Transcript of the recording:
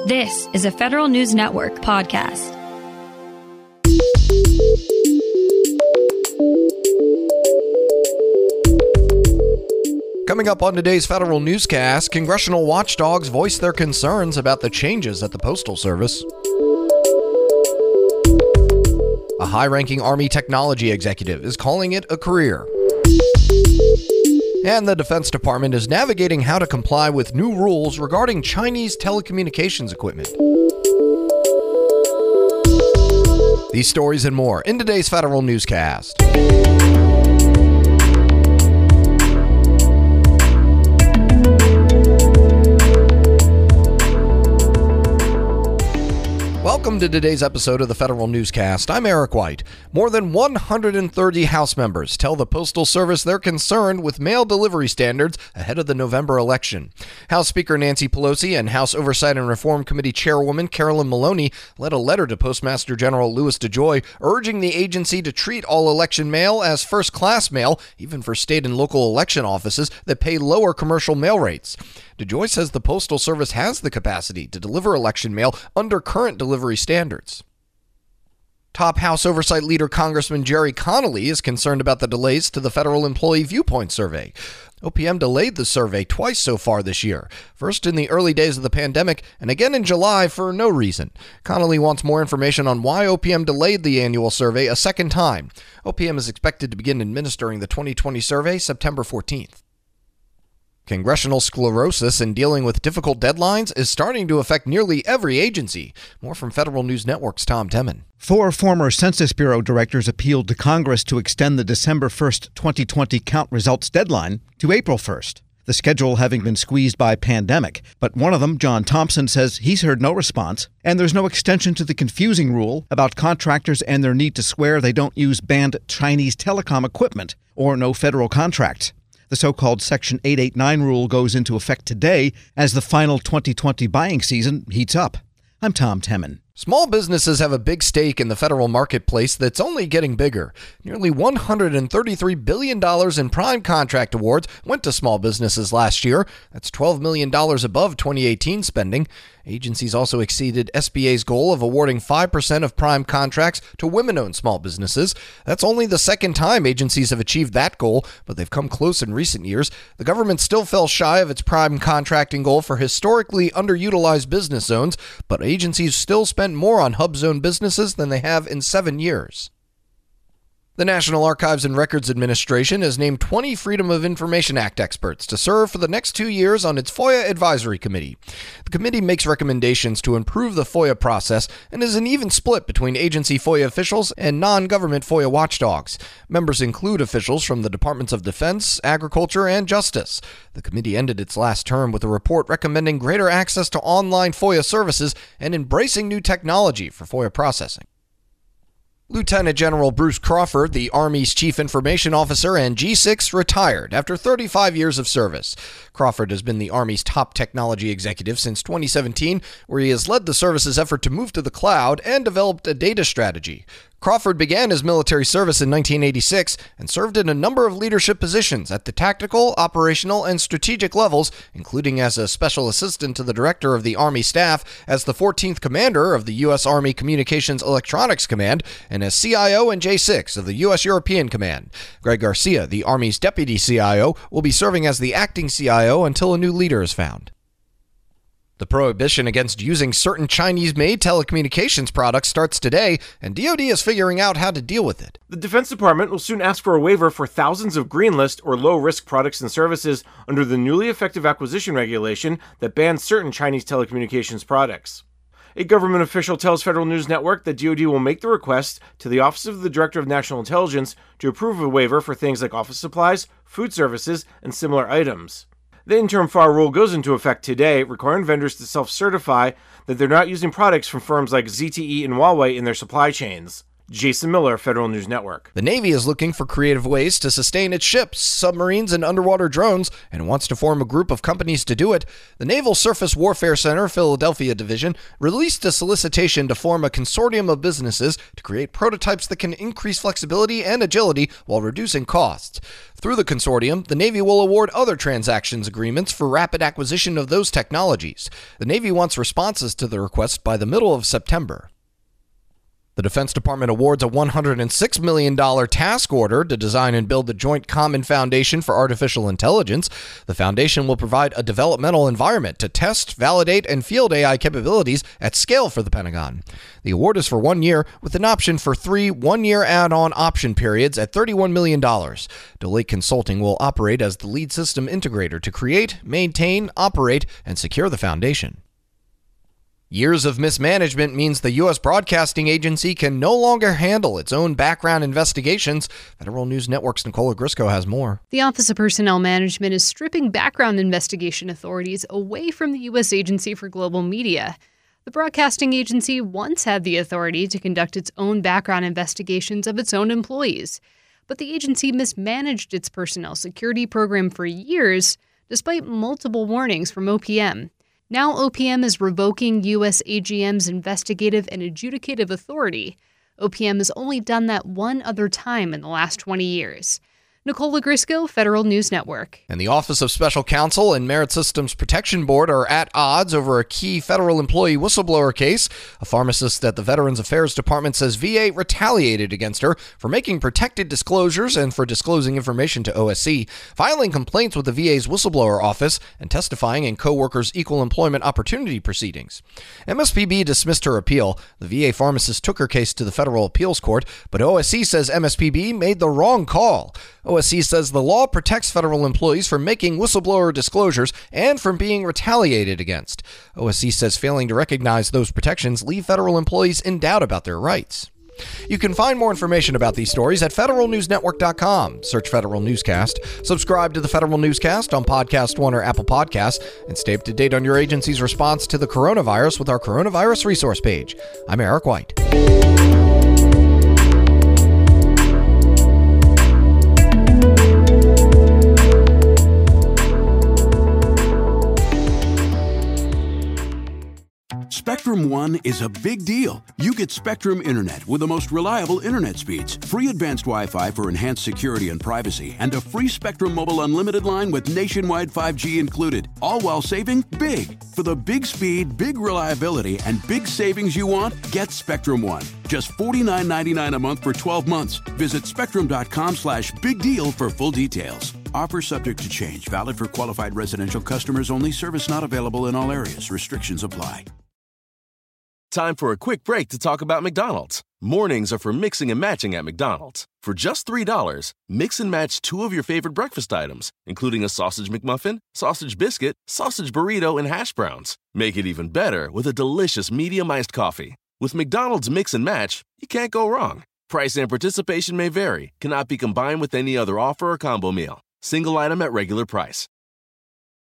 This is a Federal News Network podcast. Coming up on today's Federal Newscast, congressional watchdogs voice their concerns about the changes at the Postal Service. A high-ranking Army technology executive is calling it a career. And the Defense Department is navigating how to comply with new rules regarding Chinese telecommunications equipment. These stories and more in today's Federal Newscast. Welcome to today's episode of the Federal Newscast. I'm Eric White. More than 130 House members tell the Postal Service they're concerned with mail delivery standards ahead of the November election. House Speaker Nancy Pelosi and House Oversight and Reform Committee Chairwoman Carolyn Maloney led a letter to Postmaster General Louis DeJoy urging the agency to treat all election mail as first-class mail, even for state and local election offices that pay lower commercial mail rates. DeJoy says the Postal Service has the capacity to deliver election mail under current delivery standards. Top House Oversight Leader Congressman Jerry Connolly is concerned about the delays to the Federal Employee Viewpoint Survey. OPM delayed the survey twice so far this year, first in the early days of the pandemic and again in July for no reason. Connolly wants more information on why OPM delayed the annual survey a second time. OPM is expected to begin administering the 2020 survey September 14th. Congressional sclerosis in dealing with difficult deadlines is starting to affect nearly every agency. More from Federal News Network's Tom Temin. 4 former Census Bureau directors appealed to Congress to extend the December 1st, 2020 count results deadline to April 1st, the schedule having been squeezed by pandemic. But one of them, John Thompson, says he's heard no response, and there's no extension to the confusing rule about contractors and their need to swear they don't use banned Chinese telecom equipment or no federal contracts. The so-called Section 889 rule goes into effect today as the final 2020 buying season heats up. I'm Tom Temin. Small businesses have a big stake in the federal marketplace that's only getting bigger. Nearly $133 billion in prime contract awards went to small businesses last year. That's $12 million above 2018 spending. Agencies also exceeded SBA's goal of awarding 5% of prime contracts to women-owned small businesses. That's only the second time agencies have achieved that goal, but they've come close in recent years. The government still fell shy of its prime contracting goal for historically underutilized business zones, but agencies still spent more on hub zone businesses than they have in 7 years. The National Archives and Records Administration has named 20 Freedom of Information Act experts to serve for the next 2 years on its FOIA Advisory Committee. The committee makes recommendations to improve the FOIA process and is an even split between agency FOIA officials and non-government FOIA watchdogs. Members include officials from the Departments of Defense, Agriculture, and Justice. The committee ended its last term with a report recommending greater access to online FOIA services and embracing new technology for FOIA processing. Lieutenant General Bruce Crawford, the Army's Chief Information Officer and G6, retired after 35 years of service. Crawford has been the Army's top technology executive since 2017, where he has led the service's effort to move to the cloud and developed a data strategy. Crawford began his military service in 1986 and served in a number of leadership positions at the tactical, operational, and strategic levels, including as a special assistant to the director of the Army Staff, as the 14th commander of the U.S. Army Communications Electronics Command, and as CIO and J6 of the U.S. European Command. Greg Garcia, the Army's deputy CIO, will be serving as the acting CIO until a new leader is found. The prohibition against using certain Chinese-made telecommunications products starts today, and DoD is figuring out how to deal with it. The Defense Department will soon ask for a waiver for thousands of green list or low-risk products and services under the newly effective acquisition regulation that bans certain Chinese telecommunications products. A government official tells Federal News Network that DoD will make the request to the Office of the Director of National Intelligence to approve a waiver for things like office supplies, food services, and similar items. The interim FAR rule goes into effect today, requiring vendors to self-certify that they're not using products from firms like ZTE and Huawei in their supply chains. Jason Miller, Federal News Network. The Navy is looking for creative ways to sustain its ships, submarines, and underwater drones, and wants to form a group of companies to do it. The Naval Surface Warfare Center, Philadelphia Division, released a solicitation to form a consortium of businesses to create prototypes that can increase flexibility and agility while reducing costs. Through the consortium, the Navy will award other transactions agreements for rapid acquisition of those technologies. The Navy wants responses to the request by the middle of September. The Defense Department awards a $106 million task order to design and build the Joint Common Foundation for Artificial Intelligence. The foundation will provide a developmental environment to test, validate, and field AI capabilities at scale for the Pentagon. The award is for 1 year, with an option for 3 one-year add-on option periods at $31 million. Deloitte Consulting will operate as the lead system integrator to create, maintain, operate, and secure the foundation. Years of mismanagement means the U.S. Broadcasting Agency can no longer handle its own background investigations. Federal News Network's Nicola Grisco has more. The Office of Personnel Management is stripping background investigation authorities away from the U.S. Agency for Global Media. The Broadcasting Agency once had the authority to conduct its own background investigations of its own employees, but the agency mismanaged its personnel security program for years, despite multiple warnings from OPM. Now OPM is revoking U.S. AGM's investigative and adjudicative authority. OPM has only done that one other time in the last 20 years. Nicola Grisco, Federal News Network. And the Office of Special Counsel and Merit Systems Protection Board are at odds over a key federal employee whistleblower case. A pharmacist at the Veterans Affairs Department says VA retaliated against her for making protected disclosures and for disclosing information to OSC, filing complaints with the VA's whistleblower office, and testifying in co-workers' equal employment opportunity proceedings. MSPB dismissed her appeal. The VA pharmacist took her case to the Federal Appeals Court, but OSC says MSPB made the wrong call. OSC says the law protects federal employees from making whistleblower disclosures and from being retaliated against. OSC says failing to recognize those protections leave federal employees in doubt about their rights. You can find more information about these stories at federalnewsnetwork.com. Search Federal Newscast. Subscribe to the Federal Newscast on Podcast One or Apple Podcasts, and stay up to date on your agency's response to the coronavirus with our coronavirus resource page. I'm Eric White. Spectrum One is a big deal. You get Spectrum Internet with the most reliable internet speeds, free advanced Wi-Fi for enhanced security and privacy, and a free Spectrum Mobile Unlimited line with nationwide 5G included, all while saving big. For the big speed, big reliability, and big savings you want, get Spectrum One. Just $49.99 a month for 12 months. Visit spectrum.com/big deal for full details. Offer subject to change. Valid for qualified residential customers only. Service not available in all areas. Restrictions apply. Time for a quick break to talk about McDonald's. Mornings are for mixing and matching at McDonald's. For just $3, mix and match 2 of your favorite breakfast items, including a sausage McMuffin, sausage biscuit, sausage burrito, and hash browns. Make it even better with a delicious medium iced coffee. With McDonald's Mix and Match, you can't go wrong. Price and participation may vary. Cannot be combined with any other offer or combo meal. Single item at regular price.